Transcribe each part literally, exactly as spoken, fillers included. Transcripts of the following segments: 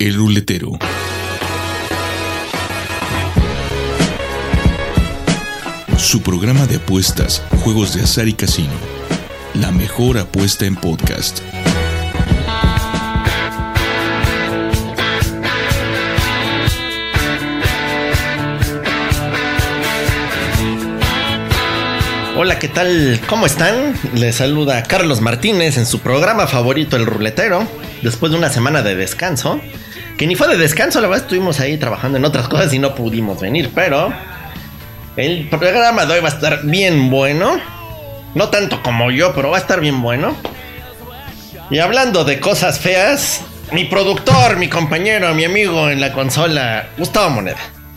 El Ruletero. Su programa de apuestas, juegos de azar y casino. La mejor apuesta en podcast. Hola, ¿qué tal? ¿Cómo están? Les saluda Carlos Martínez en su programa favorito, El Ruletero. Después de una semana de descanso, que ni fue de descanso, la verdad estuvimos ahí trabajando en otras cosas y no pudimos venir, pero el programa de hoy va a estar bien bueno. No tanto como yo, pero va a estar bien bueno. Y hablando de cosas feas, mi productor, mi compañero, mi amigo en la consola, Gustavo Moneda.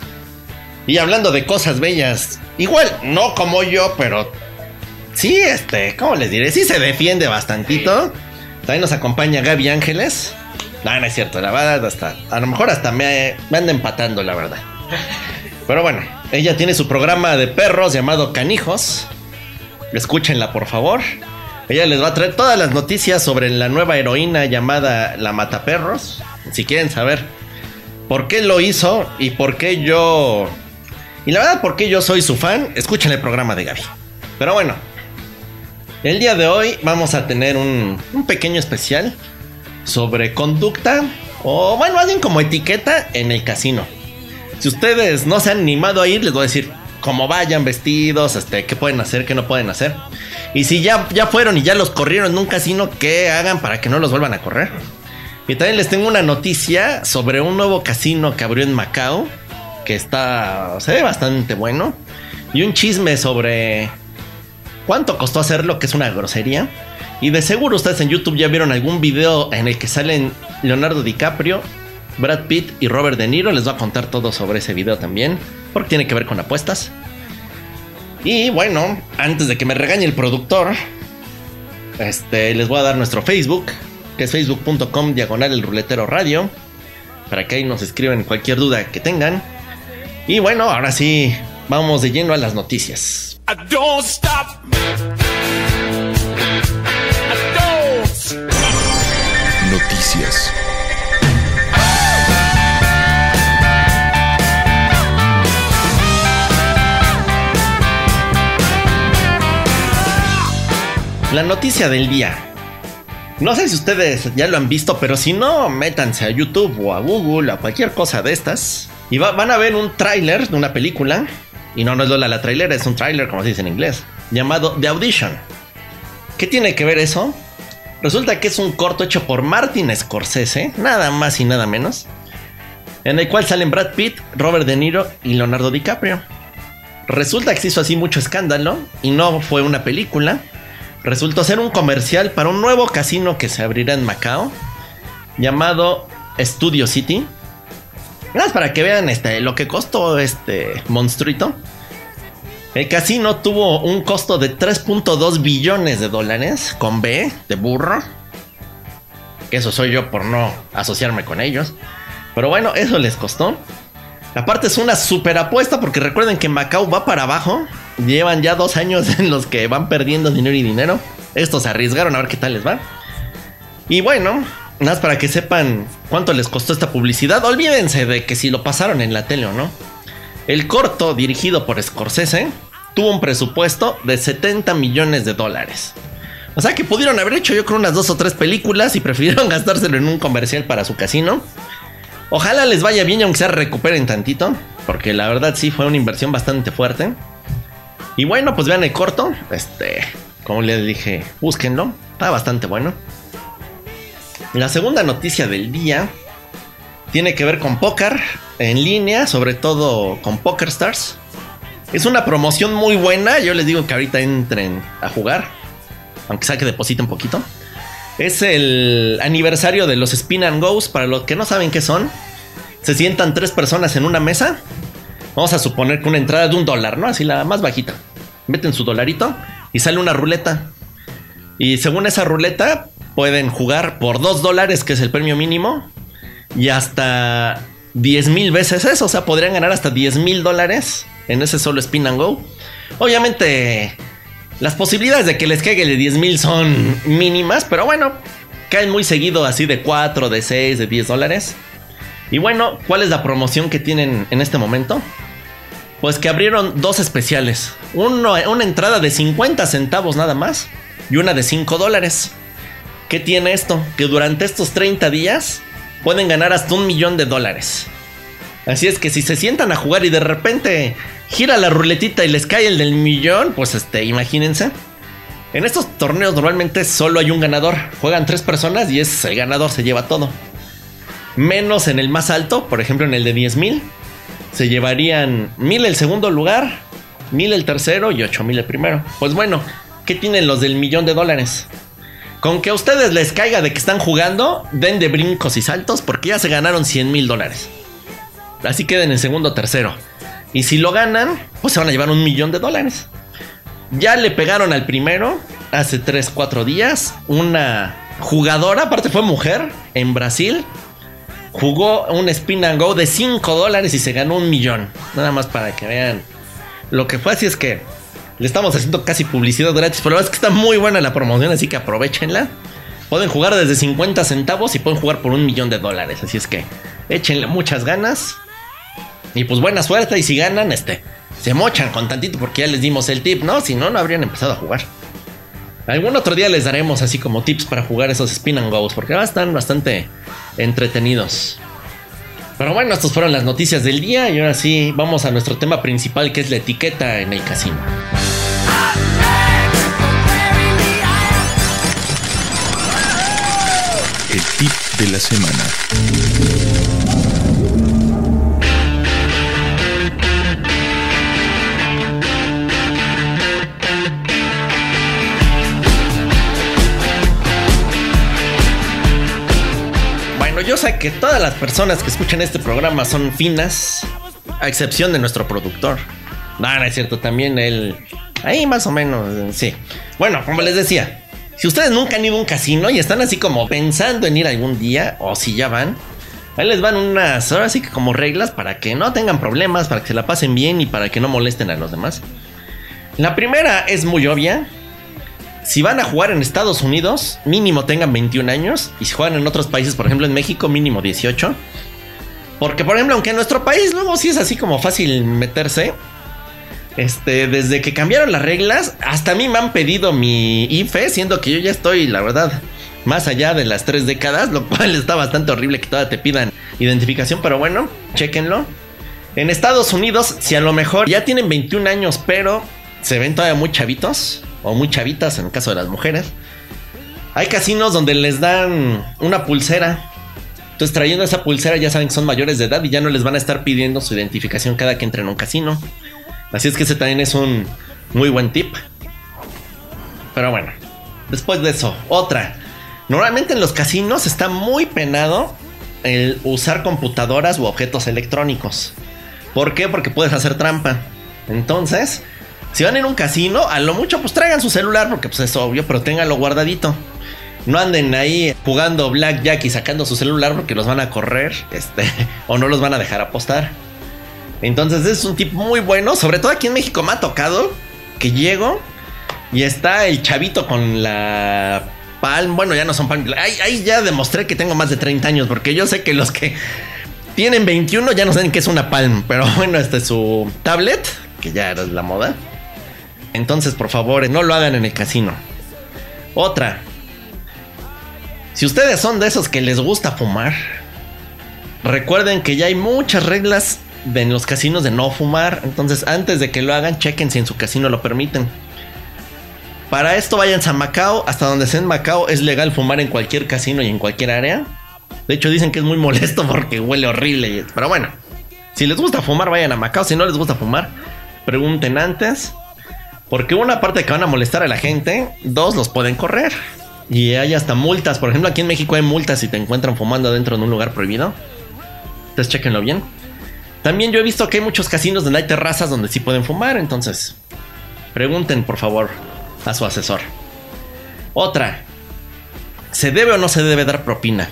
Y hablando de cosas bellas, igual, no como yo, pero sí, este, ¿cómo les diré? Sí se defiende bastantito. También nos acompaña Gaby Ángeles. No, no es cierto, la verdad, hasta, a lo mejor hasta me, me anda empatando, la verdad. Pero bueno, ella tiene su programa de perros llamado Canijos. Escúchenla, por favor. Ella les va a traer todas las noticias sobre la nueva heroína llamada La Mataperros. Si quieren saber por qué lo hizo y por qué yo... Y la verdad, por qué yo soy su fan, escuchen el programa de Gaby. Pero bueno, el día de hoy vamos a tener un, un pequeño especial sobre conducta, o bueno, más bien como etiqueta en el casino. Si ustedes no se han animado a ir, les voy a decir cómo vayan vestidos, este, qué pueden hacer, qué no pueden hacer. Y si ya, ya fueron y ya los corrieron en un casino, qué hagan para que no los vuelvan a correr. Y también les tengo una noticia sobre un nuevo casino que abrió en Macao, que está, se ve bastante bueno. Y un chisme sobre cuánto costó hacerlo, que es una grosería. Y de seguro ustedes en YouTube ya vieron algún video en el que salen Leonardo DiCaprio, Brad Pitt y Robert De Niro. Les voy a contar todo sobre ese video también, porque tiene que ver con apuestas. Y bueno, antes de que me regañe el productor, este, les voy a dar nuestro Facebook, que es facebook punto com diagonal el ruletero radio, para que ahí nos escriban cualquier duda que tengan. Y bueno, ahora sí, vamos de lleno a las noticias. I don't stop. I don't stop. Noticias. La noticia del día. No sé si ustedes ya lo han visto, pero si no, métanse a YouTube o a Google, a cualquier cosa de estas, y va, van a ver un tráiler de una película. Y no, no es Lola la trailera, es un tráiler, como se dice en inglés, llamado The Audition. ¿Qué tiene que ver eso? Resulta que es un corto hecho por Martin Scorsese, nada más y nada menos, en el cual salen Brad Pitt, Robert De Niro y Leonardo DiCaprio. Resulta que se hizo así mucho escándalo y no fue una película. Resultó ser un comercial para un nuevo casino que se abrirá en Macao, llamado Studio City. Nada más para que vean este, lo que costó este monstruito. El casino tuvo un costo de tres punto dos billones de dólares, con B, de burro. Que eso soy yo por no asociarme con ellos. Pero bueno, eso les costó. Aparte es una super apuesta, porque recuerden que Macao va para abajo. Llevan ya dos años en los que van perdiendo dinero y dinero. Estos se arriesgaron a ver qué tal les va. Y bueno, nada más para que sepan cuánto les costó esta publicidad. Olvídense de que si lo pasaron en la tele o no. El corto, dirigido por Scorsese, tuvo un presupuesto de setenta millones de dólares. O sea que pudieron haber hecho yo creo unas dos o tres películas y prefirieron gastárselo en un comercial para su casino. Ojalá les vaya bien y aunque sea recuperen tantito, porque la verdad sí fue una inversión bastante fuerte. Y bueno, pues vean el corto. Este, como les dije, búsquenlo, está bastante bueno. La segunda noticia del día tiene que ver con póker en línea, sobre todo con PokerStars. Es una promoción muy buena. Yo les digo que ahorita entren a jugar, aunque sea que depositen un poquito. Es el aniversario de los Spin and Goes. Para los que no saben qué son, se sientan tres personas en una mesa. Vamos a suponer que una entrada de un dólar, ¿no? Así la más bajita. Meten su dolarito y sale una ruleta. Y según esa ruleta pueden jugar por dos dólares, que es el premio mínimo, y hasta diez mil veces eso. O sea, podrían ganar hasta diez mil dólares en ese solo Spin and Go. Obviamente las posibilidades de que les caiga el de diez mil son mínimas, pero bueno, caen muy seguido así de cuatro, de seis, de diez dólares. Y bueno, ¿cuál es la promoción que tienen en este momento? Pues que abrieron dos especiales. Uno, una entrada de cincuenta centavos nada más y una de cinco dólares. ¿Qué tiene esto? Que durante estos treinta días pueden ganar hasta un millón de dólares. Así es que si se sientan a jugar y de repente gira la ruletita y les cae el del millón, pues este, imagínense. En estos torneos normalmente solo hay un ganador. Juegan tres personas y es el ganador, se lleva todo. Menos en el más alto, por ejemplo en el de diez mil. Se llevarían mil el segundo lugar, mil el tercero y ocho mil el primero. Pues bueno, ¿qué tienen los del millón de dólares? Con que a ustedes les caiga de que están jugando, den de brincos y saltos porque ya se ganaron cien mil dólares. Así queden en segundo o tercero. Y si lo ganan, pues se van a llevar un millón de dólares. Ya le pegaron al primero hace tres, cuatro días. Una jugadora, aparte fue mujer, en Brasil. Jugó un spin and go de cinco dólares y se ganó un millón. Nada más para que vean lo que fue. Así es que le estamos haciendo casi publicidad gratis. Pero la verdad es que está muy buena la promoción, así que aprovechenla. Pueden jugar desde cincuenta centavos y pueden jugar por un millón de dólares. Así es que échenle muchas ganas. Y pues buena suerte. Y si ganan, este, se mochan con tantito porque ya les dimos el tip, ¿no? Si no, no habrían empezado a jugar. Algún otro día les daremos así como tips para jugar esos spin and goes, porque están bastante entretenidos. Pero bueno, estas fueron las noticias del día. Y ahora sí, vamos a nuestro tema principal, que es la etiqueta en el casino. El tip de la semana. Yo sé que todas las personas que escuchan este programa son finas, a excepción de nuestro productor. No, no es cierto, también él, ahí más o menos, sí. Bueno, como les decía, si ustedes nunca han ido a un casino y están así como pensando en ir algún día, o si ya van, ahí les van unas, ahora sí que como reglas para que no tengan problemas, para que se la pasen bien y para que no molesten a los demás. La primera es muy obvia. Si van a jugar en Estados Unidos, mínimo tengan veintiún años. Y si juegan en otros países, por ejemplo en México, mínimo dieciocho. Porque, por ejemplo, aunque en nuestro país luego sí es así como fácil meterse, este, desde que cambiaron las reglas, hasta a mí me han pedido mi I F E, siendo que yo ya estoy, la verdad, más allá de las tres décadas, lo cual está bastante horrible que todavía te pidan identificación. Pero bueno, chéquenlo. En Estados Unidos, si a lo mejor ya tienen veintiún años, pero se ven todavía muy chavitos o muy chavitas en el caso de las mujeres, hay casinos donde les dan una pulsera. Entonces, trayendo esa pulsera ya saben que son mayores de edad y ya no les van a estar pidiendo su identificación cada que entren a un casino. Así es que ese también es un muy buen tip. Pero bueno, después de eso, otra. Normalmente en los casinos está muy penado el usar computadoras u objetos electrónicos. ¿Por qué? Porque puedes hacer trampa. Entonces, si van en un casino, a lo mucho pues traigan su celular, porque pues es obvio, pero ténganlo guardadito. No anden ahí jugando blackjack y sacando su celular porque los van a correr, este, o no los van a dejar apostar. Entonces es un tip muy bueno. Sobre todo aquí en México me ha tocado que llego y está el chavito con la Palm. Bueno, ya no son Palm. Ahí, ahí ya demostré que tengo más de treinta años, porque yo sé que los que tienen veintiuno ya no saben qué es una Palm. Pero bueno, este es su tablet, que ya era la moda. Entonces, por favor, no lo hagan en el casino. Otra. Si ustedes son de esos que les gusta fumar, recuerden que ya hay muchas reglas en los casinos de no fumar. Entonces, antes de que lo hagan, chequen si en su casino lo permiten. Para esto, váyanse a Macao. Hasta donde sea en Macao es legal fumar en cualquier casino y en cualquier área. De hecho, dicen que es muy molesto porque huele horrible. Pero bueno, si les gusta fumar, vayan a Macao. Si no les gusta fumar, pregunten antes. Porque una, parte que van a molestar a la gente. Dos, los pueden correr. Y hay hasta multas. Por ejemplo, aquí en México hay multas si te encuentran fumando dentro de un lugar prohibido. Entonces, chéquenlo bien. También yo he visto que hay muchos casinos donde hay terrazas donde sí pueden fumar. Entonces, pregunten por favor a su asesor. Otra. ¿Se debe o no se debe dar propina?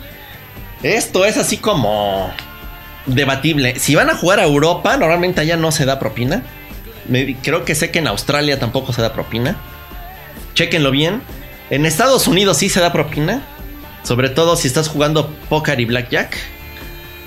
Esto es así como debatible. Si van a jugar a Europa, normalmente allá no se da propina. Me, creo que sé que en Australia tampoco se da propina. Chéquenlo bien. En Estados Unidos sí se da propina. Sobre todo si estás jugando póker y blackjack.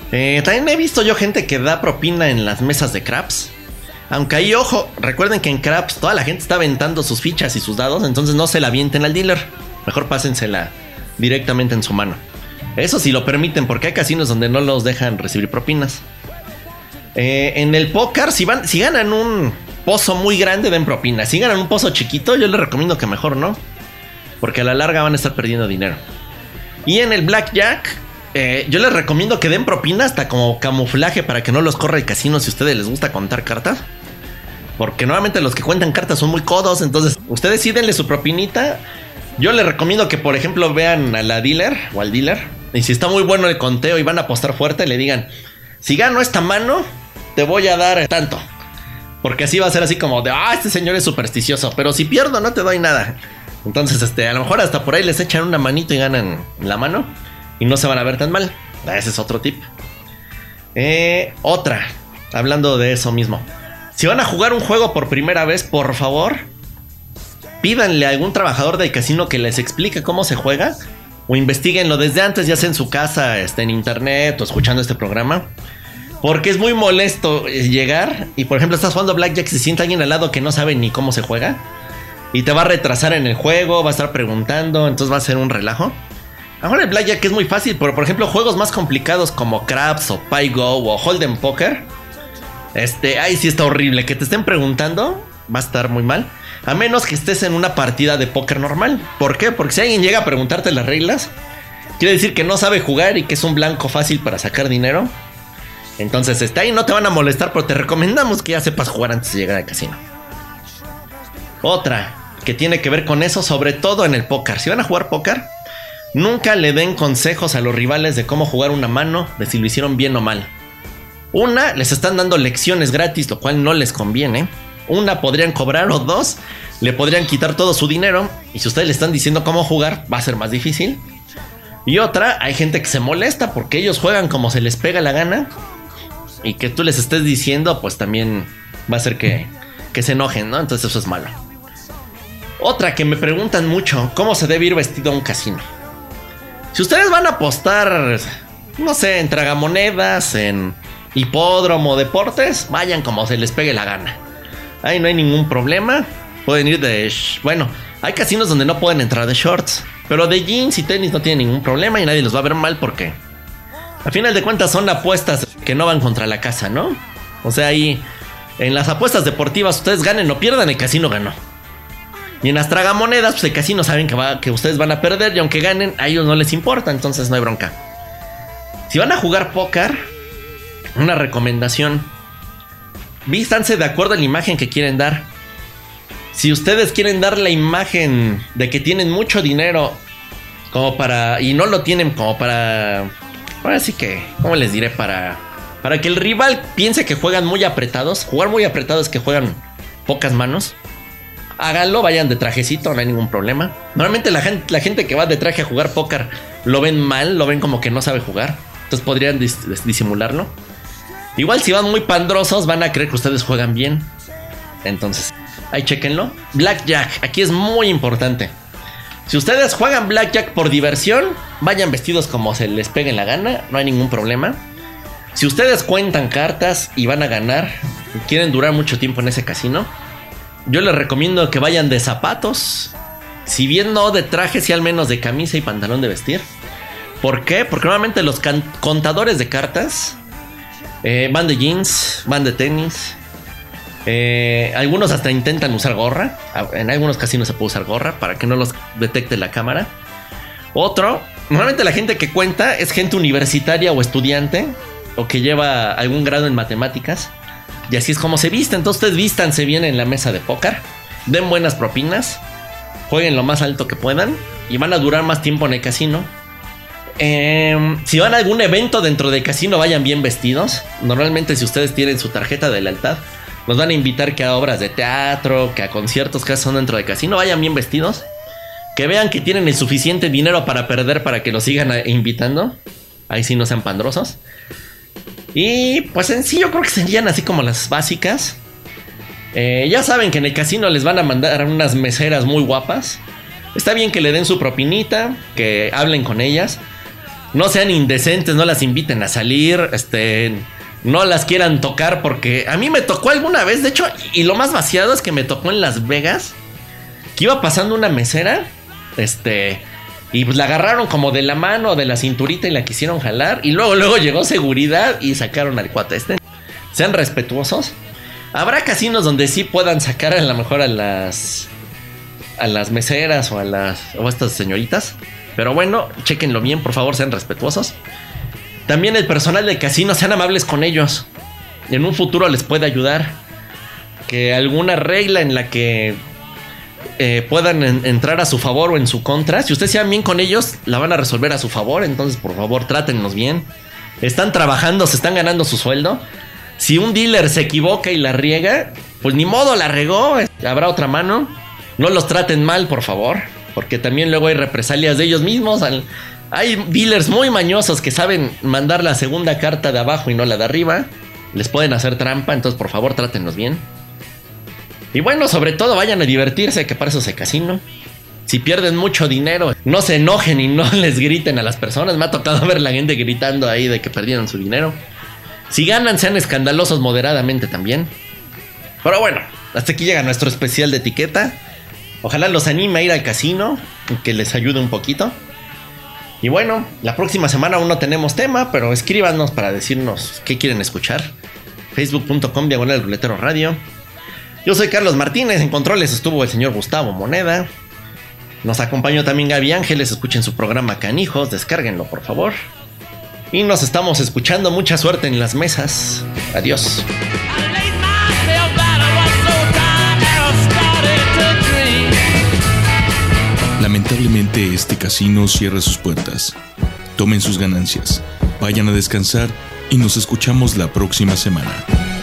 Eh, también he visto yo gente que da propina en las mesas de craps. Aunque ahí, ojo, recuerden que en craps toda la gente está aventando sus fichas y sus dados, entonces no se la avienten al dealer. Mejor pásensela directamente en su mano. Eso sí lo permiten, porque hay casinos donde no los dejan recibir propinas. Eh, en el póker, si, van, si ganan un pozo muy grande, den propina. Si ganan un pozo chiquito, yo les recomiendo que mejor no, porque a la larga van a estar perdiendo dinero. Y en el blackjack, eh, yo les recomiendo que den propina hasta como camuflaje para que no los corra el casino si a ustedes les gusta contar cartas. Porque normalmente los que cuentan cartas son muy codos, entonces ustedes sí denle su propinita. Yo les recomiendo que, por ejemplo, vean a la dealer o al dealer, y si está muy bueno el conteo y van a apostar fuerte, le digan: si gano esta mano, te voy a dar tanto. Porque así va a ser así como de: ah, este señor es supersticioso, pero si pierdo no te doy nada. Entonces, este, a lo mejor hasta por ahí les echan una manito y ganan la mano y no se van a ver tan mal. Ese es otro tip. Eh, otra, hablando de eso mismo. Si van a jugar un juego por primera vez, por favor, pídanle a algún trabajador del casino que les explique cómo se juega, o investiguenlo desde antes, ya sea en su casa, este, en internet o escuchando este programa. Porque es muy molesto llegar y, por ejemplo, estás jugando blackjack, se sienta alguien al lado que no sabe ni cómo se juega y te va a retrasar en el juego, va a estar preguntando, entonces va a ser un relajo. Ahora el blackjack es muy fácil, pero por ejemplo juegos más complicados como craps o Pai Go o Hold'em Poker, este, ahí sí está horrible. Que te estén preguntando va a estar muy mal, a menos que estés en una partida de póker normal. ¿Por qué? Porque si alguien llega a preguntarte las reglas, quiere decir que no sabe jugar y que es un blanco fácil para sacar dinero. Entonces está ahí, no te van a molestar, pero te recomendamos que ya sepas jugar antes de llegar al casino. Otra que tiene que ver con eso, sobre todo en el póker. Si van a jugar póker, nunca le den consejos a los rivales de cómo jugar una mano, de si lo hicieron bien o mal. Una, les están dando lecciones gratis, lo cual no les conviene. Una, podrían cobrar, o dos, le podrían quitar todo su dinero. Y si ustedes le están diciendo cómo jugar, va a ser más difícil. Y otra, hay gente que se molesta porque ellos juegan como se les pega la gana, y que tú les estés diciendo, pues también va a hacer que, que se enojen, ¿no? Entonces eso es malo. Otra que me preguntan mucho: ¿cómo se debe ir vestido a un casino? Si ustedes van a apostar, no sé, en tragamonedas, en hipódromo, deportes, vayan como se les pegue la gana. Ahí no hay ningún problema. Pueden ir de... Bueno, hay casinos donde no pueden entrar de shorts, pero de jeans y tenis no tienen ningún problema y nadie los va a ver mal, porque a final de cuentas son apuestas que no van contra la casa, ¿no? O sea, ahí en las apuestas deportivas, ustedes ganen o pierdan, el casino ganó. Y en las tragamonedas, pues el casino saben que, va, que ustedes van a perder, y aunque ganen, a ellos no les importa, entonces no hay bronca. Si van a jugar póker, una recomendación: vístanse de acuerdo a la imagen que quieren dar. Si ustedes quieren dar la imagen de que tienen mucho dinero, como para... y no lo tienen como para... ahora sí que... ¿cómo les diré? Para... para que el rival piense que juegan muy apretados. Jugar muy apretados es que juegan pocas manos. Háganlo, vayan de trajecito, no hay ningún problema. Normalmente la gente, la gente que va de traje a jugar póker lo ven mal, lo ven como que no sabe jugar. Entonces podrían dis- disimularlo. Igual si van muy pandrosos, van a creer que ustedes juegan bien. Entonces, ahí chequenlo. Blackjack, aquí es muy importante. Si ustedes juegan blackjack por diversión, vayan vestidos como se les pegue la gana, no hay ningún problema. Si ustedes cuentan cartas y van a ganar y quieren durar mucho tiempo en ese casino, yo les recomiendo que vayan de zapatos. Si bien no de traje, sí al menos de camisa y pantalón de vestir. ¿Por qué? Porque normalmente los can- contadores de cartas eh, van de jeans, van de tenis. Eh, algunos hasta intentan usar gorra. En algunos casinos se puede usar gorra para que no los detecte la cámara. Otro, normalmente la gente que cuenta es gente universitaria o estudiante, o que lleva algún grado en matemáticas. Y así es como se visten. Entonces ustedes vístanse bien en la mesa de póker, den buenas propinas, jueguen lo más alto que puedan y van a durar más tiempo en el casino. Eh, si van a algún evento dentro del casino, vayan bien vestidos. Normalmente si ustedes tienen su tarjeta de lealtad, los van a invitar que a obras de teatro, que a conciertos que son dentro del casino. Vayan bien vestidos, que vean que tienen el suficiente dinero para perder, para que los sigan invitando. Ahí sí no sean pandrosos. Y pues en sí yo creo que serían así como las básicas. eh, Ya saben que en el casino les van a mandar unas meseras muy guapas. Está bien que le den su propinita, que hablen con ellas, no sean indecentes, no las inviten a salir, este, no las quieran tocar, porque a mí me tocó alguna vez, de hecho, y lo más vaciado es que me tocó en Las Vegas, que iba pasando una mesera, este, y pues la agarraron como de la mano, de la cinturita y la quisieron jalar, y luego, luego llegó seguridad y sacaron al cuate este. Sean respetuosos. Habrá casinos donde sí puedan sacar a lo mejor a las a las meseras o a las o a estas señoritas, pero bueno, chéquenlo bien, por favor, sean respetuosos. También el personal del casino, sean amables con ellos. En un futuro les puede ayudar. Que alguna regla en la que eh, puedan en, entrar a su favor o en su contra, si ustedes sean bien con ellos, la van a resolver a su favor. Entonces, por favor, trátennos bien. Están trabajando, se están ganando su sueldo. Si un dealer se equivoca y la riega, pues ni modo, la regó. Habrá otra mano. No los traten mal, por favor, porque también luego hay represalias de ellos mismos. Hay dealers muy mañosos que saben mandar la segunda carta de abajo y no la de arriba. Les pueden hacer trampa, entonces por favor trátenlos bien. Y bueno, sobre todo vayan a divertirse, que para eso se casino. Si pierden mucho dinero, no se enojen y no les griten a las personas. Me ha tocado ver la gente gritando ahí de que perdieron su dinero. Si ganan, sean escandalosos moderadamente también. Pero bueno, hasta aquí llega nuestro especial de etiqueta. Ojalá los anime a ir al casino y que les ayude un poquito. Y bueno, la próxima semana aún no tenemos tema, pero escríbanos para decirnos qué quieren escuchar. facebook punto com diagonal ruletero radio. Yo soy Carlos Martínez, en controles estuvo el señor Gustavo Moneda. Nos acompañó también Gaby Ángeles, escuchen su programa Canijos, descárguenlo por favor. Y nos estamos escuchando, mucha suerte en las mesas. Adiós. Lamentablemente este casino cierra sus puertas. Tomen sus ganancias, vayan a descansar y nos escuchamos la próxima semana.